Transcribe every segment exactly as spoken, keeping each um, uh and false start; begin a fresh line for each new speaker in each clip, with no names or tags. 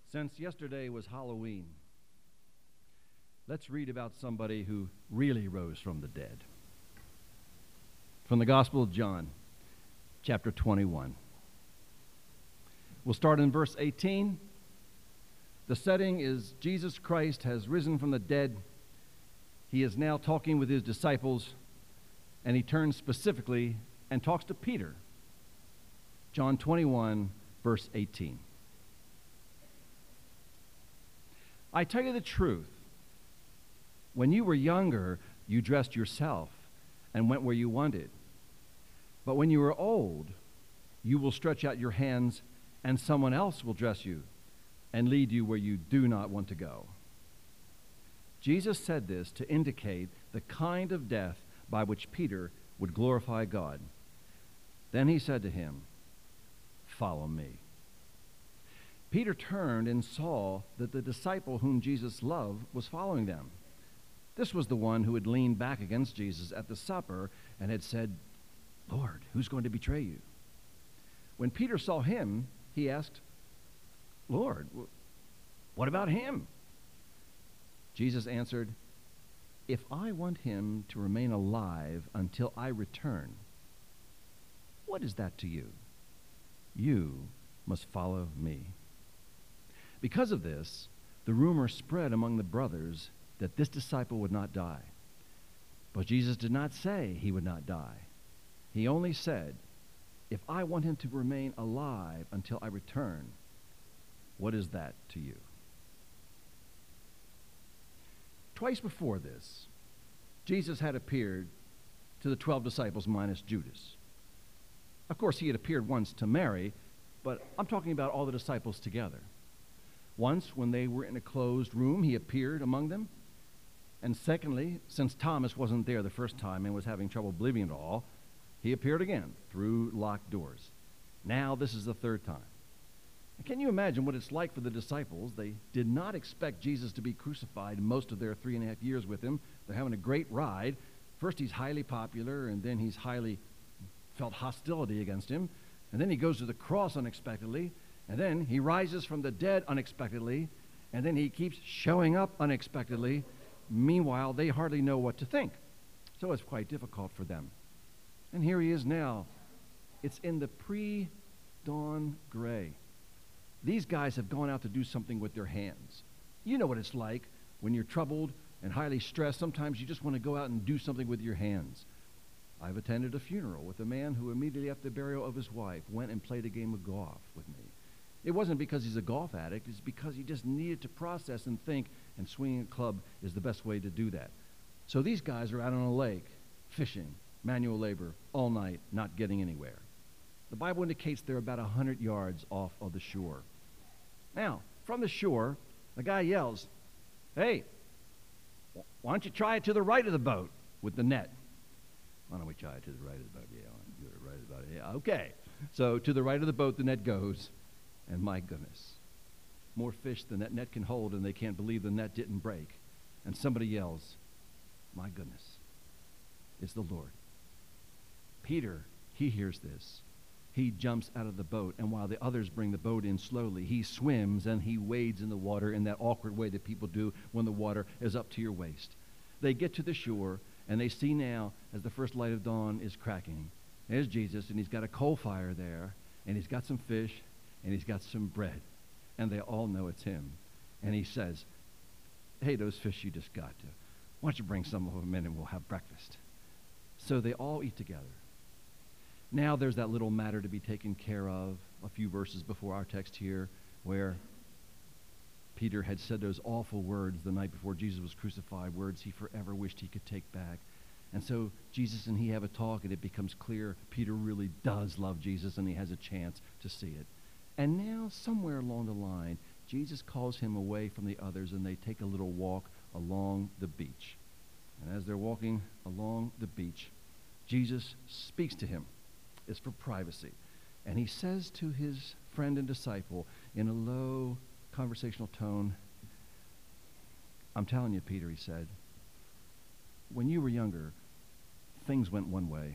Since yesterday was Halloween, let's read about somebody who really rose from the dead. From the Gospel of John, chapter twenty-one. We'll start in verse eighteen. The setting is Jesus Christ has risen from the dead. He is now talking with his disciples, and he turns specifically and talks to Peter. John twenty-one, verse eighteen. I tell you the truth, when you were younger, you dressed yourself and went where you wanted. But when you are old, you will stretch out your hands, and someone else will dress you and lead you where you do not want to go. Jesus said this to indicate the kind of death by which Peter would glorify God. Then he said to him, "Follow me." Peter turned and saw that the disciple whom Jesus loved was following them. This was the one who had leaned back against Jesus at the supper and had said, "Lord, who's going to betray you?" When Peter saw him, he asked, "Lord, what about him?" Jesus answered, "If I want him to remain alive until I return, what is that to you? You must follow me." Because of this, the rumor spread among the brothers that this disciple would not die. But Jesus did not say he would not die. He only said, "If I want him to remain alive until I return, what is that to you?" Twice before this, Jesus had appeared to the twelve disciples minus Judas. Of course, he had appeared once to Mary, but I'm talking about all the disciples together. Once, when they were in a closed room, he appeared among them. And secondly, since Thomas wasn't there the first time and was having trouble believing it all, he appeared again through locked doors. Now this is the third time. And can you imagine what it's like for the disciples? They did not expect Jesus to be crucified most of their three and a half years with him. They're having a great ride. First he's highly popular, and then he's highly felt hostility against him. And then he goes to the cross unexpectedly. And then he rises from the dead unexpectedly, and then he keeps showing up unexpectedly. Meanwhile, they hardly know what to think. So it's quite difficult for them. And here he is now. It's in the pre-dawn gray. These guys have gone out to do something with their hands. You know what it's like when you're troubled and highly stressed. Sometimes you just want to go out and do something with your hands. I've attended a funeral with a man who immediately after the burial of his wife went and played a game of golf with me. It wasn't because he's a golf addict. It's because he just needed to process and think, and swinging a club is the best way to do that. So these guys are out on a lake, fishing, manual labor, all night, not getting anywhere. The Bible indicates they're about one hundred yards off of the shore. Now, from the shore, the guy yells, "Hey, why don't you try it to the right of the boat with the net?" Why don't we try it to the right of the boat? Yeah, do it right of the boat. Yeah, okay. So to the right of the boat, the net goes. And my goodness, more fish than that net can hold, and they can't believe the net didn't break. And somebody yells, "My goodness, it's the Lord." Peter, he hears this. He jumps out of the boat, and while the others bring the boat in slowly, he swims and he wades in the water in that awkward way that people do when the water is up to your waist. They get to the shore, and they see now, as the first light of dawn is cracking, there's Jesus, and he's got a coal fire there, and he's got some fish, and he's got some bread, and they all know it's him. And he says, "Hey, those fish you just got, to, why don't you bring some of them in and we'll have breakfast?" So they all eat together. Now there's that little matter to be taken care of a few verses before our text here, where Peter had said those awful words the night before Jesus was crucified, words he forever wished he could take back. And so Jesus and he have a talk, and it becomes clear Peter really does love Jesus, and he has a chance to see it. And now, somewhere along the line, Jesus calls him away from the others, and they take a little walk along the beach. And as they're walking along the beach, Jesus speaks to him. It's for privacy. And he says to his friend and disciple in a low conversational tone, "I'm telling you, Peter," he said, "when you were younger, things went one way.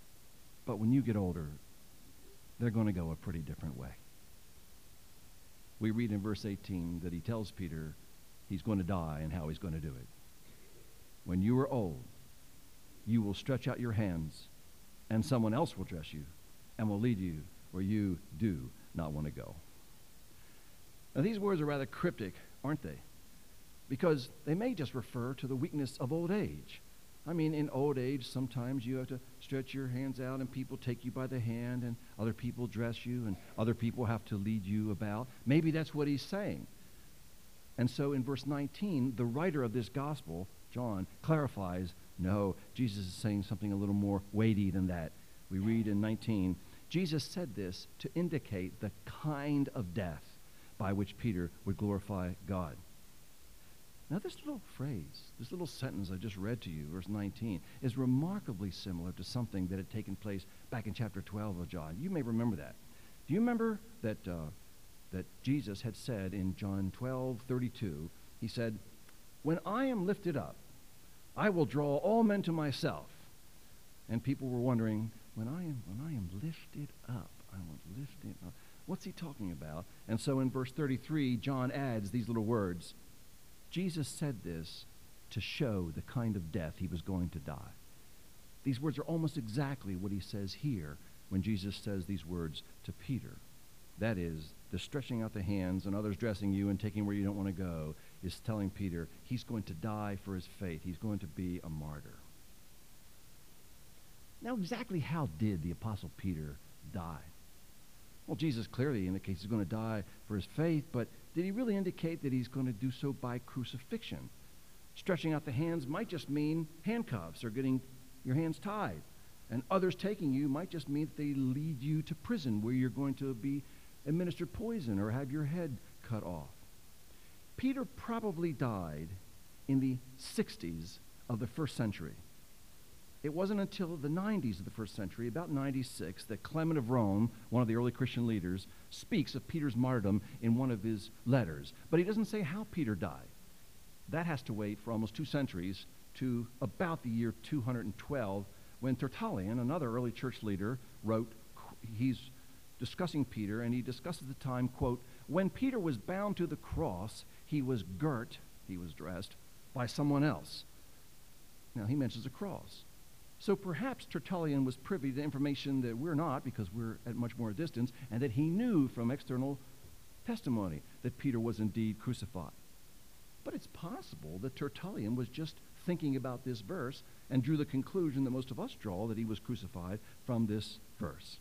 But when you get older, they're going to go a pretty different way." we read in verse eighteen that he tells Peter he's going to die and how he's going to do it. When you are old, you will stretch out your hands, and someone else will dress you and will lead you where you do not want to go. Now, these words are rather cryptic, aren't they? Because they may just refer to the weakness of old age. I mean, in old age, sometimes you have to stretch your hands out and people take you by the hand and other people dress you and other people have to lead you about. Maybe that's what he's saying. And so in verse nineteen, the writer of this gospel, John, clarifies, no, Jesus is saying something a little more weighty than that. We read in nineteen, Jesus said this to indicate the kind of death by which Peter would glorify God. Now, this little phrase, this little sentence I just read to you, verse nineteen, is remarkably similar to something that had taken place back in chapter twelve of John. You may remember that. Do you remember that, uh, that Jesus had said in John twelve thirty-two, he said, when I am lifted up, I will draw all men to myself. And people were wondering, when I am, when I am lifted up, I will lift it up. What's he talking about? And so in verse thirty-three, John adds these little words. Jesus said this to show the kind of death he was going to die. These words are almost exactly what he says here when Jesus says these words to Peter. That is, the stretching out the hands and others dressing you and taking where you don't want to go is telling Peter he's going to die for his faith. He's going to be a martyr. Now, exactly how did the Apostle Peter die? Well, Jesus clearly indicates he's going to die for his faith, but did he really indicate that he's going to do so by crucifixion? Stretching out the hands might just mean handcuffs or getting your hands tied. And others taking you might just mean that they lead you to prison where you're going to be administered poison or have your head cut off. Peter probably died in the sixties of the first century. It wasn't until the nineties of the first century, about ninety-six, that Clement of Rome, one of the early Christian leaders, speaks of Peter's martyrdom in one of his letters. But he doesn't say how Peter died. That has to wait for almost two centuries to about the year two hundred twelve, when Tertullian, another early church leader, wrote, he's discussing Peter, and he discusses the time, quote, when Peter was bound to the cross, he was girt, he was dressed, by someone else. Now, he mentions a cross. So perhaps Tertullian was privy to information that we're not, because we're at much more distance, and that he knew from external testimony that Peter was indeed crucified. But it's possible that Tertullian was just thinking about this verse and drew the conclusion that most of us draw, that he was crucified from this verse.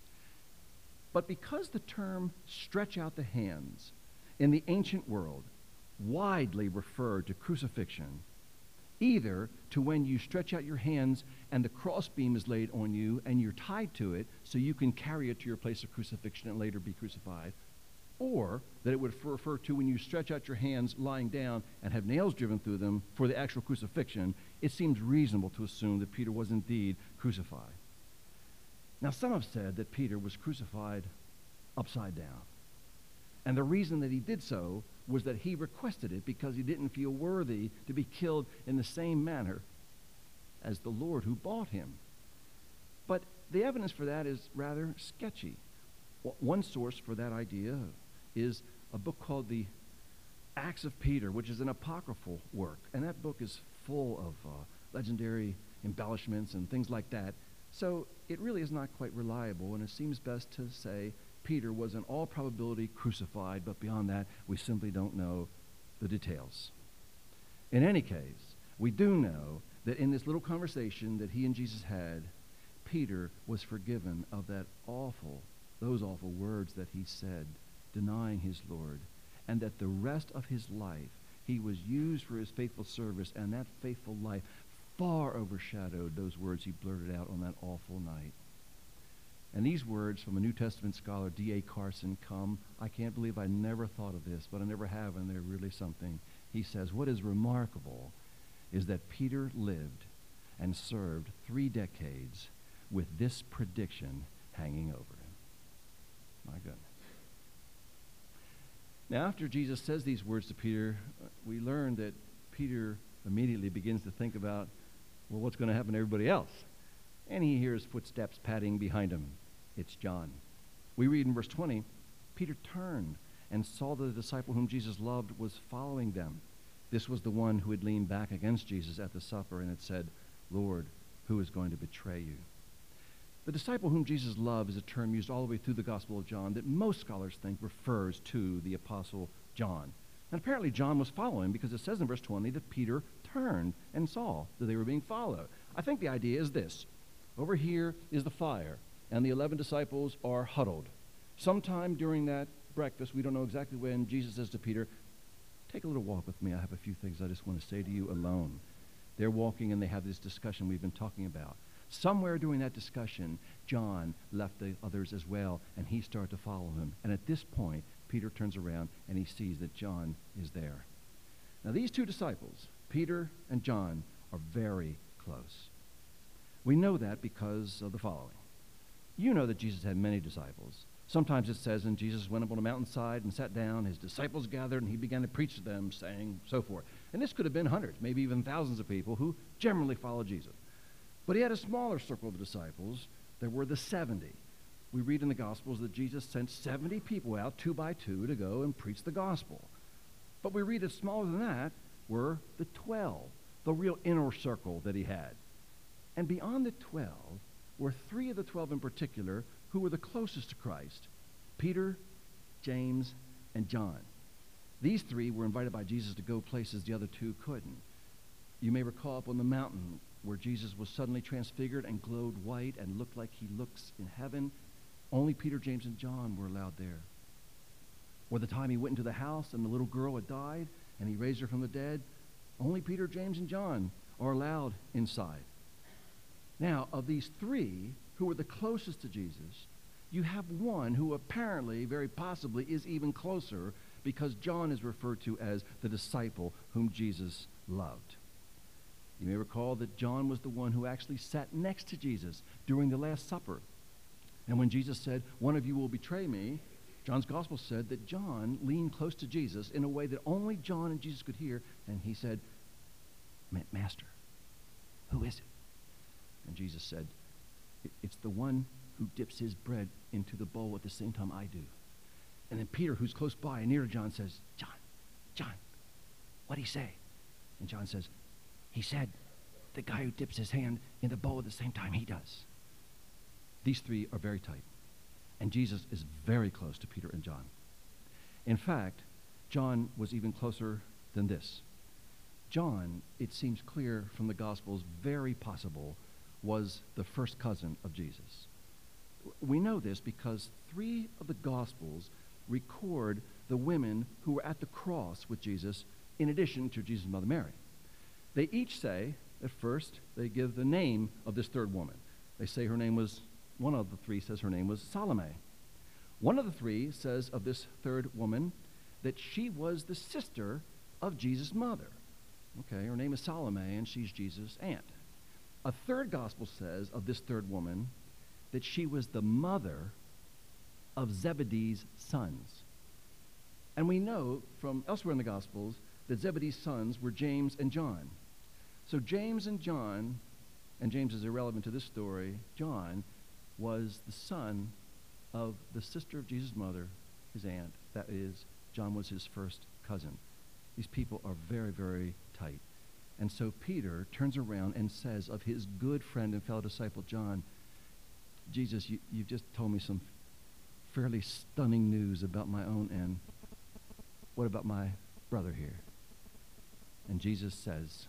But because the term stretch out the hands in the ancient world widely referred to crucifixion, either to when you stretch out your hands and the crossbeam is laid on you and you're tied to it so you can carry it to your place of crucifixion and later be crucified, or that it would refer to when you stretch out your hands lying down and have nails driven through them for the actual crucifixion, it seems reasonable to assume that Peter was indeed crucified. Now, some have said that Peter was crucified upside down. And the reason that he did so was that he requested it because he didn't feel worthy to be killed in the same manner as the Lord who bought him. But the evidence for that is rather sketchy. One source for that idea is a book called the Acts of Peter, which is an apocryphal work. And that book is full of uh, legendary embellishments and things like that. So it really is not quite reliable, and it seems best to say Peter was in all probability crucified, but beyond that, we simply don't know the details. In any case, we do know that in this little conversation that he and Jesus had, Peter was forgiven of that awful, those awful words that he said, denying his Lord, and that the rest of his life, he was used for his faithful service, and that faithful life far overshadowed those words he blurted out on that awful night. And these words from a New Testament scholar, D A Carson, come, I can't believe I never thought of this, but I never have, and they're really something. He says, what is remarkable is that Peter lived and served three decades with this prediction hanging over him. My goodness. Now, after Jesus says these words to Peter, we learn that Peter immediately begins to think about, well, what's going to happen to everybody else? And he hears footsteps padding behind him. It's John. We read in verse twenty, Peter turned and saw that the disciple whom Jesus loved was following them. This was the one who had leaned back against Jesus at the supper and had said, "Lord, who is going to betray you?" The disciple whom Jesus loved is a term used all the way through the Gospel of John that most scholars think refers to the Apostle John. And apparently John was following, because it says in verse twenty that Peter turned and saw that they were being followed. I think the idea is this. Over here is the fire, and the eleven disciples are huddled. Sometime during that breakfast, we don't know exactly when, Jesus says to Peter, "Take a little walk with me. I have a few things I just want to say to you alone." They're walking, and they have this discussion we've been talking about. Somewhere during that discussion, John left the others as well, and he started to follow him. And at this point, Peter turns around, and he sees that John is there. Now, these two disciples, Peter and John, are very close. We know that because of the following. You know that Jesus had many disciples. Sometimes it says, and Jesus went up on a mountainside and sat down, his disciples gathered, and he began to preach to them, saying, so forth. And this could have been hundreds, maybe even thousands of people who generally followed Jesus. But he had a smaller circle of disciples. There were the seventy. We read in the Gospels that Jesus sent seventy people out, two by two, to go and preach the gospel. But we read that smaller than that were the twelve, the real inner circle that he had. And beyond the twelve were three of the twelve in particular who were the closest to Christ: Peter, James, and John. These three were invited by Jesus to go places the other two couldn't. You may recall up on the mountain where Jesus was suddenly transfigured and glowed white and looked like he looks in heaven. Only Peter, James, and John were allowed there. Or the time he went into the house and the little girl had died and he raised her from the dead, only Peter, James, and John are allowed inside. Now, of these three who were the closest to Jesus, you have one who apparently, very possibly, is even closer, because John is referred to as the disciple whom Jesus loved. You may recall that John was the one who actually sat next to Jesus during the Last Supper. And when Jesus said, "One of you will betray me," John's gospel said that John leaned close to Jesus in a way that only John and Jesus could hear, and he said, "Master, who is it?" And Jesus said, "It's the one who dips his bread into the bowl at the same time I do." And then Peter, who's close by and near to John, says, John, John, what'd he say?" And John says, "He said, the guy who dips his hand in the bowl at the same time he does." These three are very tight. And Jesus is very close to Peter and John. In fact, John was even closer than this. John, it seems clear from the Gospels, very possible, was the first cousin of Jesus. We know this because three of the Gospels record the women who were at the cross with Jesus, in addition to Jesus' mother Mary. They each say, at first, they give the name of this third woman. They say her name was, one of the three says her name was Salome. One of the three says of this third woman that she was the sister of Jesus' mother. Okay, her name is Salome, and she's Jesus' aunt. A third gospel says of this third woman that she was the mother of Zebedee's sons. And we know from elsewhere in the Gospels that Zebedee's sons were James and John. So James and John, and James is irrelevant to this story, John was the son of the sister of Jesus' mother, his aunt. That is, John was his first cousin. These people are very, very tight. And so Peter turns around and says of his good friend and fellow disciple John, "Jesus, you, you've just told me some fairly stunning news about my own end. What about my brother here?" And Jesus says,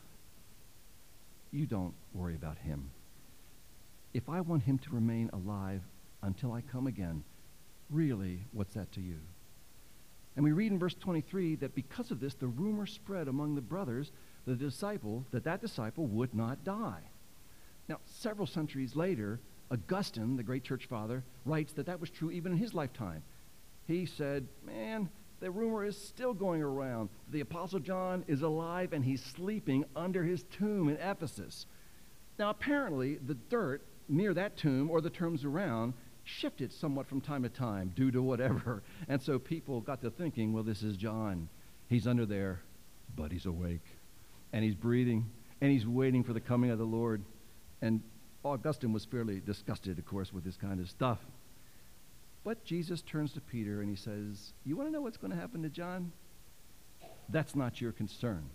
"You don't worry about him. If I want him to remain alive until I come again, really, what's that to you?" And we read in verse twenty-three that because of this, the rumor spread among the brothers the disciple, that that disciple would not die. Now, several centuries later, Augustine, the great church father, writes that that was true even in his lifetime. He said, man, the rumor is still going around. The Apostle John is alive and he's sleeping under his tomb in Ephesus. Now, apparently, the dirt near that tomb or the tombs around shifted somewhat from time to time due to whatever. And so people got to thinking, well, this is John. He's under there, but he's awake. And he's breathing, and he's waiting for the coming of the Lord. And Augustine was fairly disgusted, of course, with this kind of stuff. But Jesus turns to Peter and he says, you want to know what's going to happen to John? That's not your concern.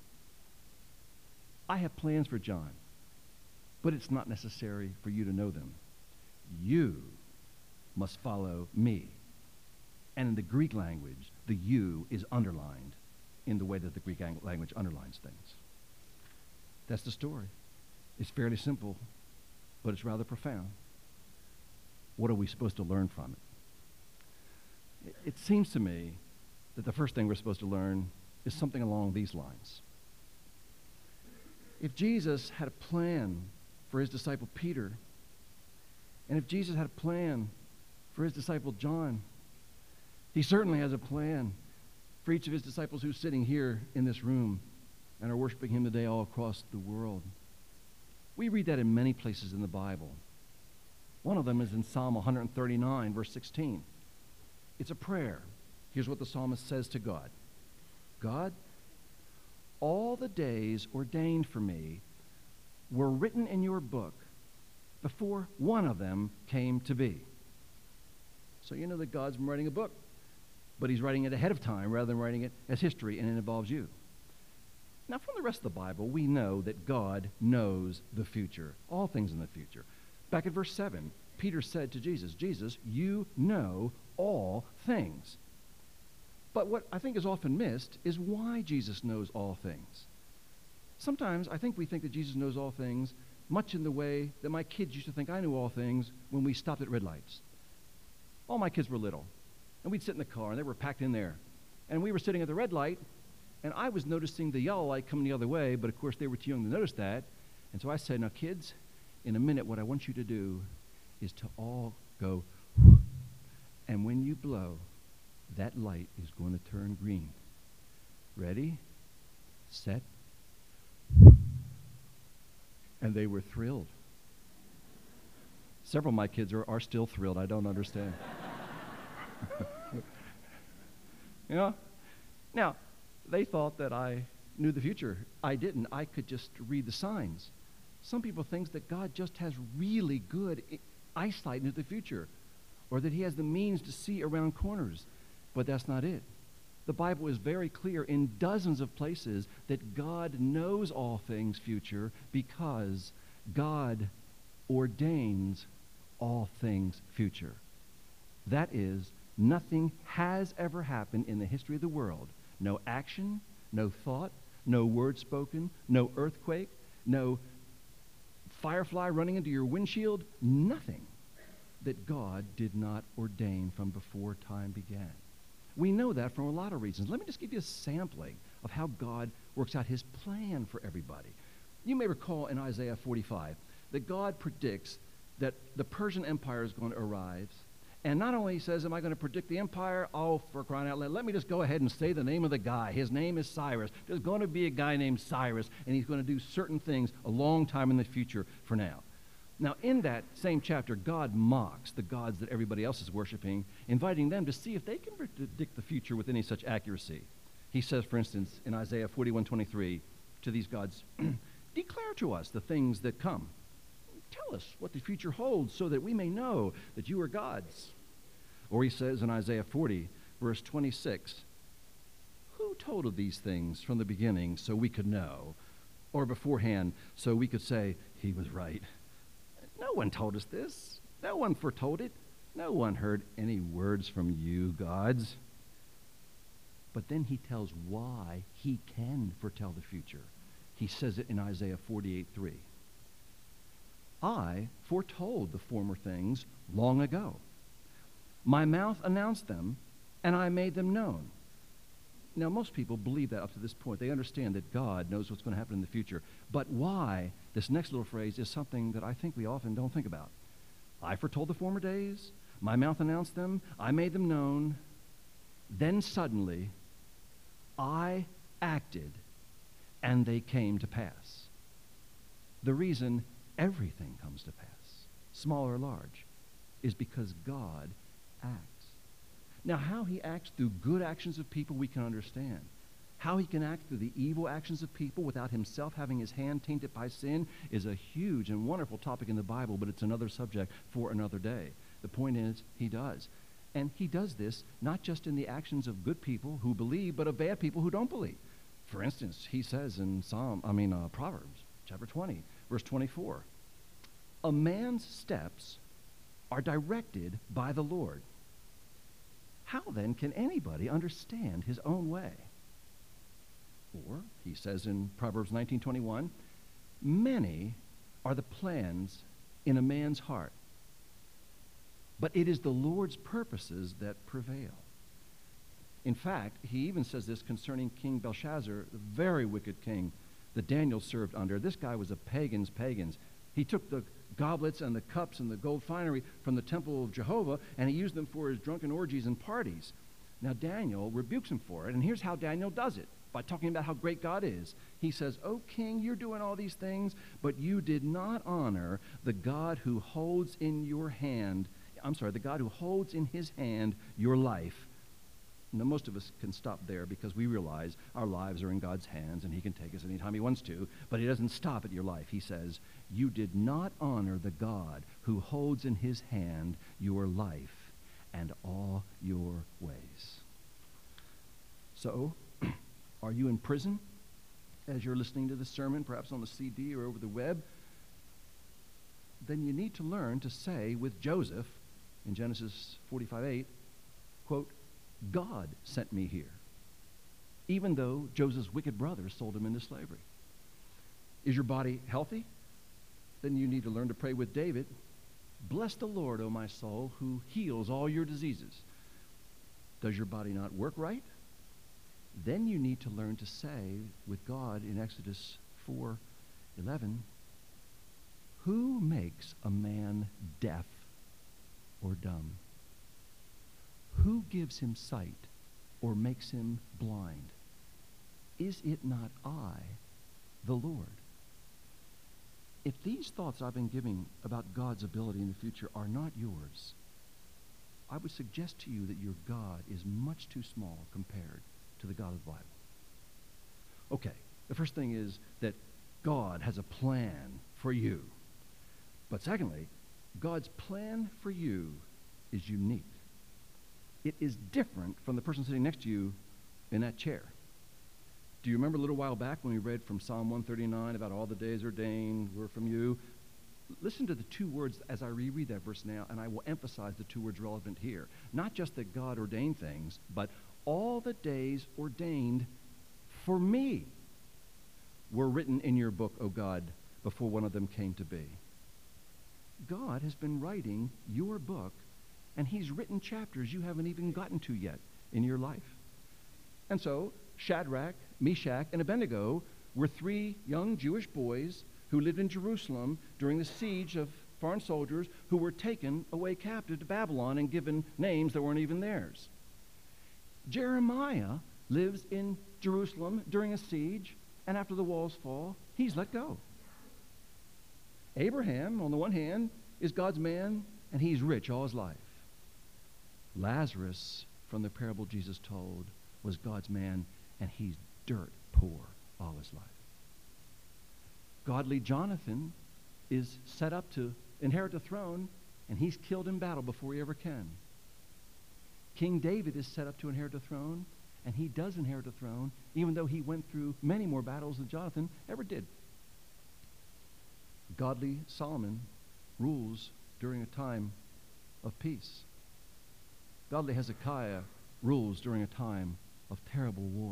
I have plans for John, but it's not necessary for you to know them. You must follow me. And in the Greek language, the you is underlined in the way that the Greek language underlines things. That's the story. It's fairly simple, but it's rather profound. What are we supposed to learn from it? It, it seems to me that the first thing we're supposed to learn is something along these lines. If Jesus had a plan for his disciple Peter, and if Jesus had a plan for his disciple John, he certainly has a plan for each of his disciples who's sitting here in this room and are worshiping him today all across the world. We read that in many places in the Bible. One of them is in Psalm one thirty-nine, verse sixteen. It's a prayer. Here's what the psalmist says to God. God, all the days ordained for me were written in your book before one of them came to be. So you know that God's been writing a book, but he's writing it ahead of time rather than writing it as history, and it involves you. Now, from the rest of the Bible, we know that God knows the future, all things in the future. Back at verse seven, Peter said to Jesus, Jesus, you know all things. But what I think is often missed is why Jesus knows all things. Sometimes I think we think that Jesus knows all things much in the way that my kids used to think I knew all things when we stopped at red lights. All my kids were little, and we'd sit in the car, and they were packed in there. And we were sitting at the red light, and I was noticing the yellow light coming the other way, but of course they were too young to notice that. And so I said, now kids, in a minute what I want you to do is to all go, and when you blow, that light is going to turn green. Ready, set, and they were thrilled. Several of my kids are, are still thrilled. I don't understand. You know? Now, they thought that I knew the future. I didn't. I could just read the signs. Some people think that God just has really good eyesight into the future, or that he has the means to see around corners. But that's not it. The Bible is very clear in dozens of places that God knows all things future because God ordains all things future. That is, nothing has ever happened in the history of the world. No action, no thought, no word spoken, no earthquake, no firefly running into your windshield, nothing that God did not ordain from before time began. We know that from a lot of reasons. Let me just give you a sampling of how God works out his plan for everybody. You may recall in Isaiah forty-five that God predicts that the Persian Empire is going to arrive. And not only says, am I going to predict the empire? Oh, for crying out loud, let me just go ahead and say the name of the guy. His name is Cyrus. There's going to be a guy named Cyrus, and he's going to do certain things a long time in the future for now. Now, in that same chapter, God mocks the gods that everybody else is worshiping, inviting them to see if they can predict the future with any such accuracy. He says, for instance, in Isaiah forty-one twenty-three, to these gods, declare to us the things that come. Tell us what the future holds so that we may know that you are gods. Or he says in Isaiah forty, verse twenty-six, who told of these things from the beginning so we could know, or beforehand so we could say he was right? No one told us this. No one foretold it. No one heard any words from you, gods. But then he tells why he can foretell the future. He says it in Isaiah forty-eight three. I foretold the former things long ago. My mouth announced them, and I made them known. Now, most people believe that up to this point. They understand that God knows what's going to happen in the future. But why, this next little phrase, is something that I think we often don't think about. I foretold the former days. My mouth announced them. I made them known. Then suddenly, I acted, and they came to pass. The reason everything comes to pass, small or large, is because God acts. Now, how he acts through good actions of people, we can understand. How he can act through the evil actions of people without himself having his hand tainted by sin is a huge and wonderful topic in the Bible, but it's another subject for another day. The point is, he does. And he does this not just in the actions of good people who believe, but of bad people who don't believe. For instance, he says in Psalm, I mean uh, Proverbs chapter twenty, verse twenty-four, a man's steps are directed by the Lord. How then can anybody understand his own way? Or, he says in Proverbs nineteen twenty-one, many are the plans in a man's heart, but it is the Lord's purposes that prevail. In fact, he even says this concerning King Belshazzar, the very wicked king that Daniel served under. This guy was a pagan's pagans. He took the goblets and the cups and the gold finery from the temple of Jehovah, and he used them for his drunken orgies and parties. Now Daniel rebukes him for it, and here's how Daniel does it, by talking about how great God is. He says, "O king, you're doing all these things, but you did not honor the God who holds in your hand, I'm sorry, the God who holds in his hand your life." Now, most of us can stop there because we realize our lives are in God's hands and he can take us anytime he wants to, but he doesn't stop at your life. He says, you did not honor the God who holds in his hand your life and all your ways. So, are you in prison as you're listening to this sermon, perhaps on the C D or over the web? Then you need to learn to say with Joseph in Genesis forty-five eight, quote, God sent me here, even though Joseph's wicked brothers sold him into slavery. Is your body healthy? Then you need to learn to pray with David, bless the Lord, O my soul, who heals all your diseases. Does your body not work right? Then you need to learn to say with God in Exodus four eleven, who makes a man deaf or dumb? Who gives him sight or makes him blind? Is it not I, the Lord? If these thoughts I've been giving about God's ability in the future are not yours, I would suggest to you that your God is much too small compared to the God of the Bible. Okay, the first thing is that God has a plan for you. But secondly, God's plan for you is unique. It is different from the person sitting next to you in that chair. Do you remember a little while back when we read from Psalm one thirty-nine about all the days ordained were from you? Listen to the two words as I reread that verse now, and I will emphasize the two words relevant here. Not just that God ordained things, but all the days ordained for me were written in your book, O God, before one of them came to be. God has been writing your book, and he's written chapters you haven't even gotten to yet in your life. And so Shadrach, Meshach, and Abednego were three young Jewish boys who lived in Jerusalem during the siege of foreign soldiers who were taken away captive to Babylon and given names that weren't even theirs. Jeremiah lives in Jerusalem during a siege, and after the walls fall, he's let go. Abraham, on the one hand, is God's man, and he's rich all his life. Lazarus, from the parable Jesus told, was God's man, and he's dirt poor all his life. Godly Jonathan is set up to inherit the throne, and he's killed in battle before he ever can. King David is set up to inherit the throne, and he does inherit the throne, even though he went through many more battles than Jonathan ever did. Godly Solomon rules during a time of peace. Godly Hezekiah rules during a time of terrible war.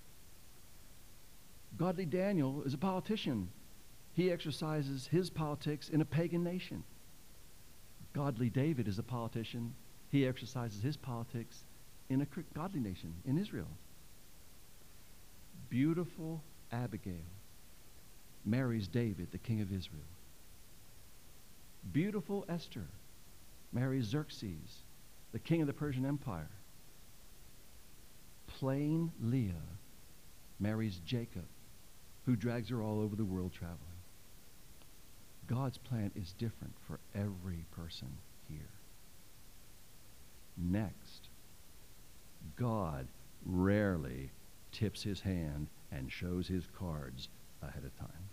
Godly Daniel is a politician. He exercises his politics in a pagan nation. Godly David is a politician. He exercises his politics in a godly nation, in Israel. Beautiful Abigail marries David, the king of Israel. Beautiful Esther marries Xerxes, the king of the Persian Empire. Plain Leah marries Jacob, who drags her all over the world traveling. God's plan is different for every person here. Next, God rarely tips his hand and shows his cards ahead of time.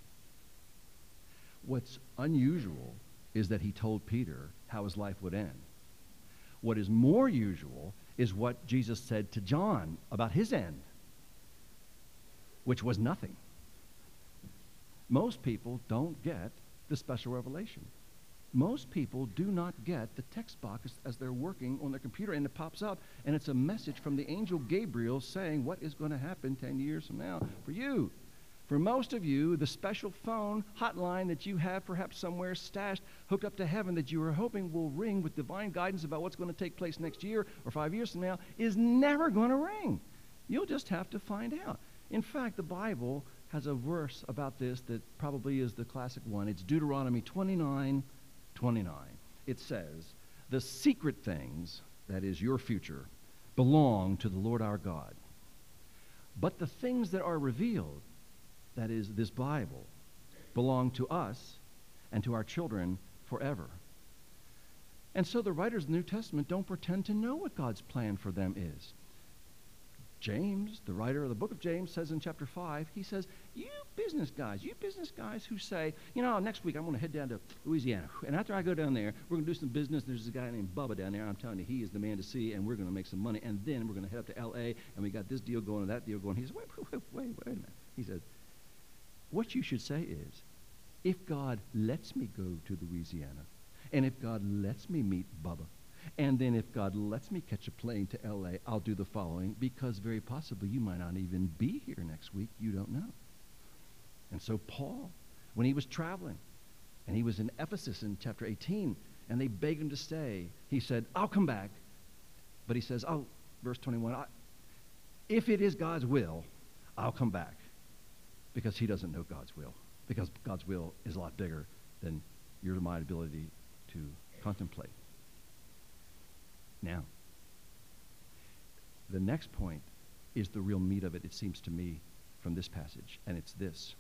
What's unusual is that he told Peter how his life would end. What is more usual is what Jesus said to John about his end, which was nothing. Most people don't get the special revelation. Most people do not get the text box as they're working on their computer, and it pops up, and it's a message from the angel Gabriel saying what is going to happen ten years from now for you. For most of you, the special phone hotline that you have perhaps somewhere stashed, hooked up to heaven, that you are hoping will ring with divine guidance about what's going to take place next year or five years from now, is never going to ring. You'll just have to find out. In fact, the Bible has a verse about this that probably is the classic one. It's Deuteronomy twenty-nine twenty-nine. It says, "The secret things," that is your future, "belong to the Lord our God. But the things that are revealed," that is this Bible, "belong to us and to our children forever." And so the writers of the New Testament don't pretend to know what God's plan for them is. James, the writer of the book of James, says in chapter five, he says, you business guys, you business guys who say, you know, next week I'm going to head down to Louisiana, and after I go down there, we're going to do some business. There's a guy named Bubba down there. I'm telling you, he is the man to see, and we're going to make some money, and then we're going to head up to L A, and we got this deal going and that deal going. He says, wait, wait, wait, wait a minute. He said, what you should say is, if God lets me go to Louisiana, and if God lets me meet Bubba, and then if God lets me catch a plane to L A, I'll do the following, because very possibly you might not even be here next week. You don't know. And so Paul, when he was traveling, and he was in Ephesus in chapter eighteen, and they begged him to stay, he said, I'll come back. But he says, oh, verse twenty-one, I, if it is God's will, I'll come back. Because he doesn't know God's will. Because God's will is a lot bigger than your and my ability to contemplate. Now, the next point is the real meat of it, it seems to me, from this passage, and it's this.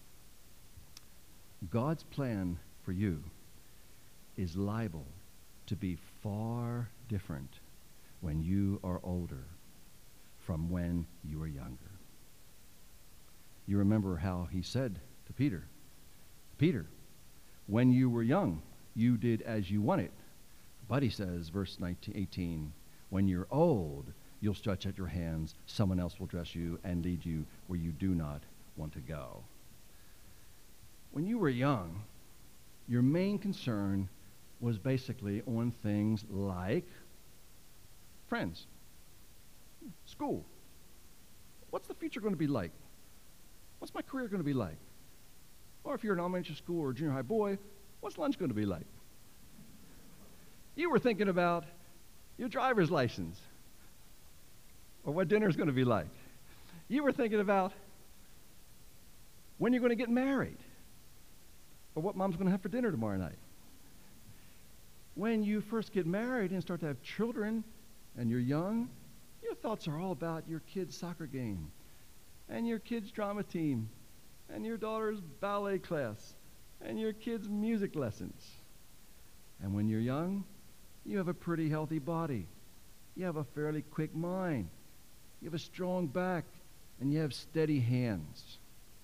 God's plan for you is liable to be far different when you are older from when you are younger. You remember how he said to Peter, Peter, when you were young, you did as you wanted. But he says, verse nineteen, eighteen, when you're old, you'll stretch out your hands, someone else will dress you and lead you where you do not want to go. When you were young, your main concern was basically on things like friends, school. What's the future going to be like? What's my career going to be like? Or if you're an elementary school or junior high boy, what's lunch going to be like? You were thinking about your driver's license or what dinner's going to be like. You were thinking about when you're going to get married or what mom's going to have for dinner tomorrow night. When you first get married and start to have children and you're young, your thoughts are all about your kid's soccer game and your kid's drama team and your daughter's ballet class and your kid's music lessons. And when you're young, you have a pretty healthy body. You have a fairly quick mind. You have a strong back, and you have steady hands.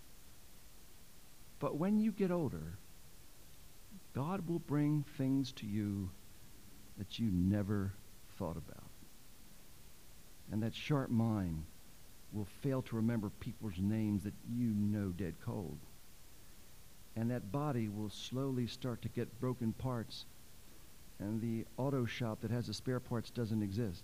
But when you get older, God will bring things to you that you never thought about. And that sharp mind will fail to remember people's names that you know dead cold. And that body will slowly start to get broken parts, and the auto shop that has the spare parts doesn't exist.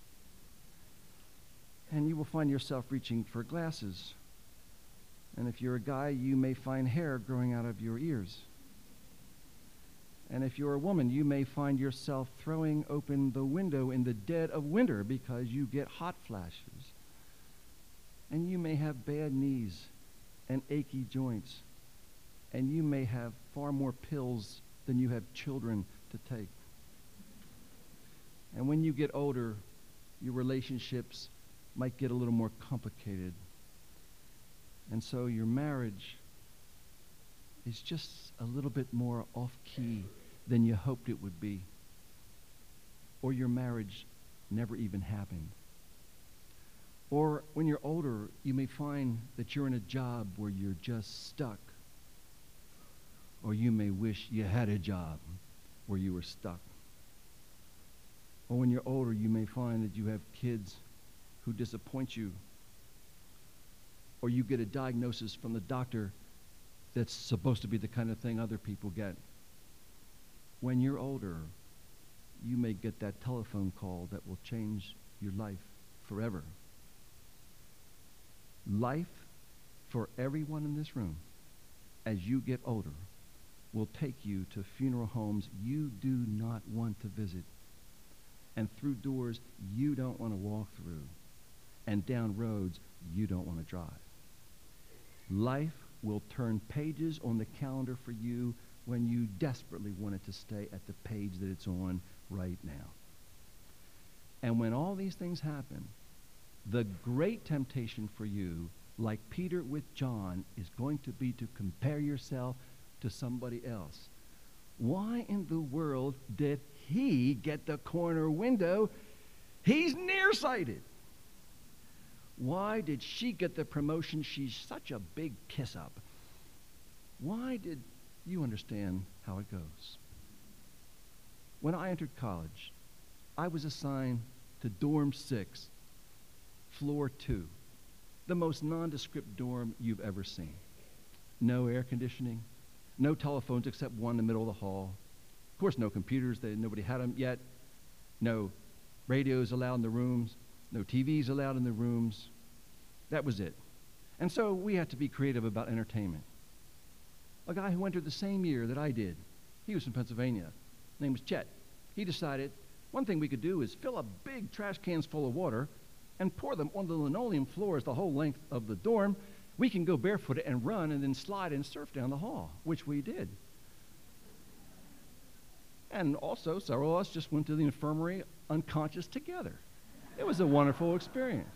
And you will find yourself reaching for glasses. And if you're a guy, you may find hair growing out of your ears. And if you're a woman, you may find yourself throwing open the window in the dead of winter because you get hot flashes. And you may have bad knees and achy joints. And you may have far more pills than you have children to take. And when you get older, your relationships might get a little more complicated. And so your marriage is just a little bit more off-key than you hoped it would be. Or your marriage never even happened. Or when you're older, you may find that you're in a job where you're just stuck. Or you may wish you had a job where you were stuck. Or when you're older, you may find that you have kids who disappoint you. Or you get a diagnosis from the doctor that's supposed to be the kind of thing other people get. When you're older, you may get that telephone call that will change your life forever. Life for everyone in this room, as you get older, will take you to funeral homes you do not want to visit, and through doors you don't want to walk through, and down roads you don't want to drive. Life will turn pages on the calendar for you when you desperately want it to stay at the page that it's on right now. And when all these things happen, the great temptation for you, like Peter with John, is going to be to compare yourself to somebody else. Why in the world did he get the corner window? He's nearsighted. Why did she get the promotion? She's such a big kiss-up. Why did you understand how it goes? When I entered college, I was assigned to dorm six, floor two, the most nondescript dorm you've ever seen. No air conditioning, no telephones except one in the middle of the hall. Of course, no computers. They, nobody had them yet. No radios allowed in the rooms. No T Vs allowed in the rooms. That was it. And so we had to be creative about entertainment. A guy who entered the same year that I did, he was from Pennsylvania. His name was Chet. He decided one thing we could do is fill up big trash cans full of water and pour them on the linoleum floors the whole length of the dorm. We can go barefooted and run and then slide and surf down the hall, which we did. And also, several of us just went to the infirmary unconscious together. It was a wonderful experience.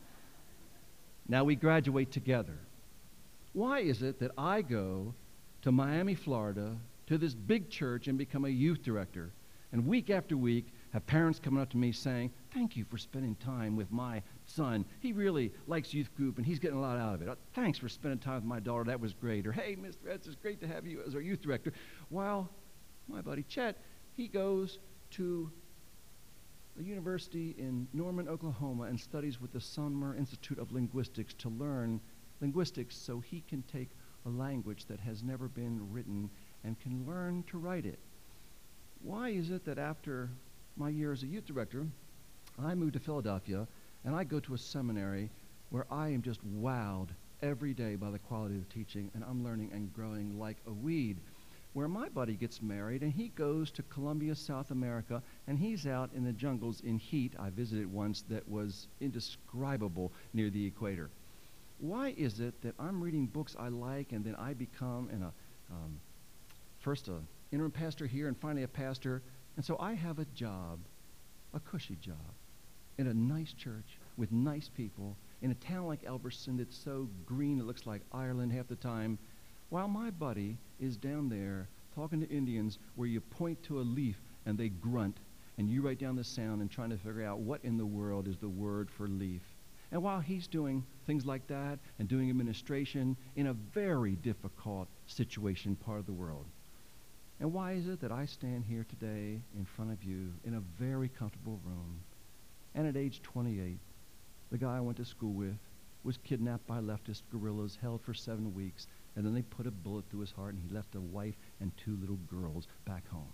Now we graduate together. Why is it that I go to Miami, Florida, to this big church and become a youth director, and week after week have parents coming up to me saying, thank you for spending time with my son. He really likes youth group, and he's getting a lot out of it. Thanks for spending time with my daughter. That was great. Or, hey, Mister Etz, it's great to have you as our youth director. While my buddy Chet, he goes to a university in Norman, Oklahoma, and studies with the Sumner Institute of Linguistics to learn linguistics so he can take a language that has never been written and can learn to write it. Why is it that after my year as a youth director, I moved to Philadelphia and I go to a seminary where I am just wowed every day by the quality of the teaching, and I'm learning and growing like a weed? Where my buddy gets married and he goes to Colombia, South America, and he's out in the jungles in heat I visited once that was indescribable near the equator. Why is it that I'm reading books I like and then I become an, a, um, first an interim pastor here and finally a pastor, and so I have a job, a cushy job, in a nice church with nice people in a town like Elberson that's so green it looks like Ireland half the time, while my buddy is down there talking to Indians where you point to a leaf and they grunt, and you write down the sound and trying to figure out what in the world is the word for leaf. And while he's doing things like that and doing administration in a very difficult situation part of the world. And why is it that I stand here today in front of you in a very comfortable room, and at age twenty-eight, the guy I went to school with was kidnapped by leftist guerrillas, held for seven weeks, and then they put a bullet through his heart, and he left a wife and two little girls back home.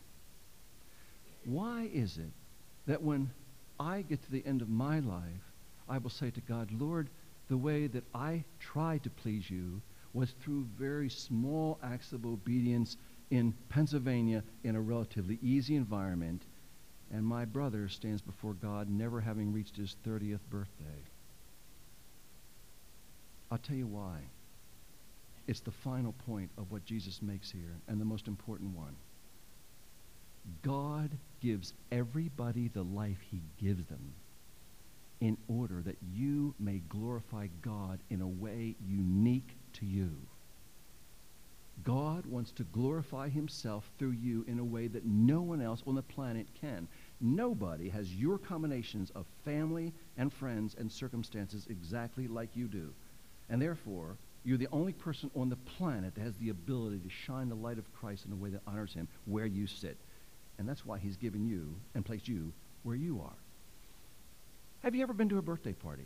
Why is it that when I get to the end of my life, I will say to God, Lord, the way that I tried to please you was through very small acts of obedience in Pennsylvania in a relatively easy environment, and my brother stands before God never having reached his thirtieth birthday? I'll tell you why. It's the final point of what Jesus makes here, and the most important one. God gives everybody the life he gives them in order that you may glorify God in a way unique to you. God wants to glorify himself through you in a way that no one else on the planet can. Nobody has your combinations of family and friends and circumstances exactly like you do. And therefore, you're the only person on the planet that has the ability to shine the light of Christ in a way that honors him where you sit. And that's why he's given you and placed you where you are. Have you ever been to a birthday party?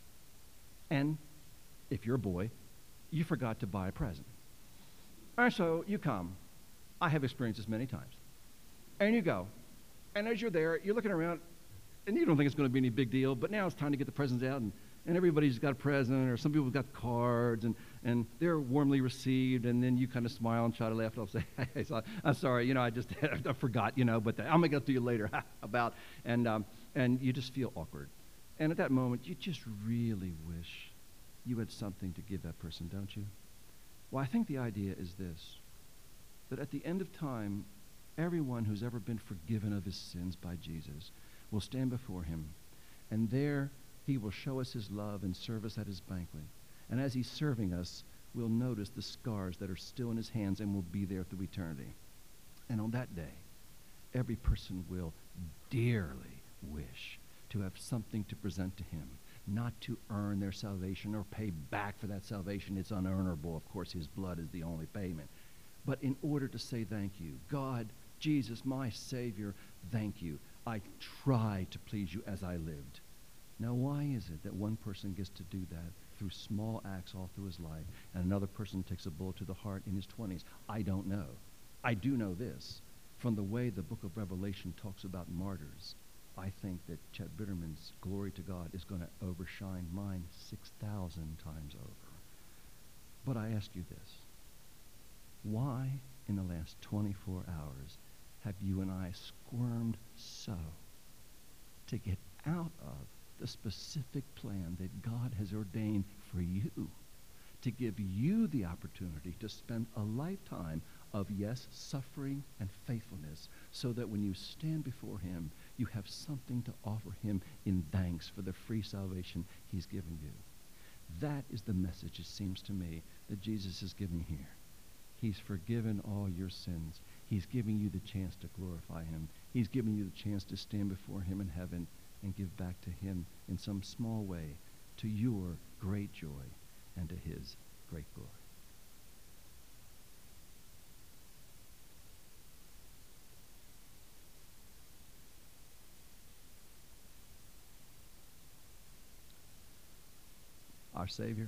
And if you're a boy, you forgot to buy a present. And so you come. I have experienced this many times. And you go. And as you're there, you're looking around, and you don't think it's going to be any big deal, but now it's time to get the presents out, and, and everybody's got a present, or some people have got cards, and, and they're warmly received, and then you kind of smile and try to laugh it off, say, hey, so, I'm sorry, you know, I just I forgot, you know, but I'll make it up to you later about, and, um, and you just feel awkward. And at that moment, you just really wish you had something to give that person, don't you? Well, I think the idea is this, that at the end of time, everyone who's ever been forgiven of his sins by Jesus will stand before him, and there he will show us his love and serve us at his banquet. And as he's serving us, we'll notice the scars that are still in his hands and will be there through eternity. And on that day, every person will dearly wish to have something to present to him, not to earn their salvation or pay back for that salvation. It's unearnable. Of course, his blood is the only payment. But in order to say thank you, God, Jesus, my Savior, thank you. I tried to please you as I lived. Now, why is it that one person gets to do that through small acts all through his life, and another person takes a bullet to the heart in his twenties? I don't know. I do know this. From the way the book of Revelation talks about martyrs, I think that Chet Bitterman's glory to God is going to overshine mine six thousand times over. But I ask you this. Why, in the last twenty-four hours, have you and I squirmed so to get out of the specific plan that God has ordained for you, to give you the opportunity to spend a lifetime of, yes, suffering and faithfulness, so that when you stand before him, you have something to offer him in thanks for the free salvation he's given you. That is the message, it seems to me, that Jesus is giving here. He's forgiven all your sins. He's giving you the chance to glorify him. He's giving you the chance to stand before him in heaven and give back to him in some small way to your great joy and to his great glory. Our Savior,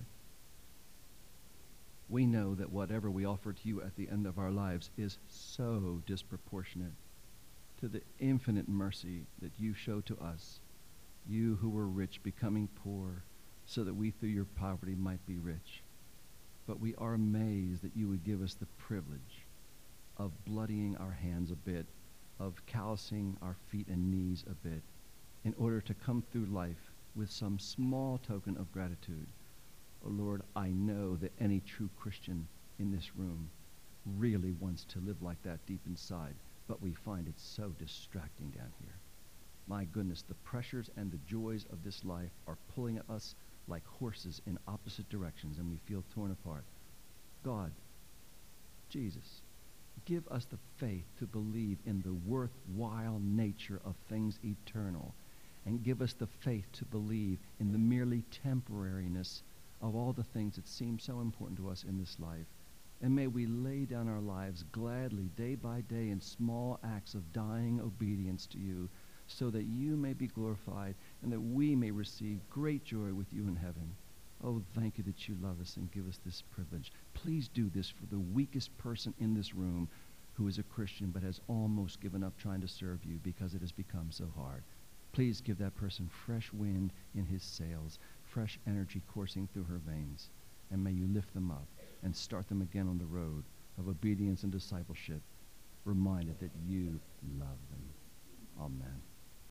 we know that whatever we offer to you at the end of our lives is so disproportionate to the infinite mercy that you show to us, you who were rich becoming poor so that we through your poverty might be rich. But we are amazed that you would give us the privilege of bloodying our hands a bit, of callousing our feet and knees a bit, in order to come through life with some small token of gratitude. Oh Lord, I know that any true Christian in this room really wants to live like that deep inside, but we find it so distracting down here. My goodness, the pressures and the joys of this life are pulling at us like horses in opposite directions, and we feel torn apart. God, Jesus, give us the faith to believe in the worthwhile nature of things eternal, and give us the faith to believe in the merely temporariness of all the things that seem so important to us in this life. And may we lay down our lives gladly, day by day, in small acts of dying obedience to you, so that you may be glorified and that we may receive great joy with you in heaven. Oh, thank you that you love us and give us this privilege. Please do this for the weakest person in this room who is a Christian but has almost given up trying to serve you because it has become so hard. Please give that person fresh wind in his sails, fresh energy coursing through her veins, and may you lift them up and start them again on the road of obedience and discipleship, reminded that you love them. Amen.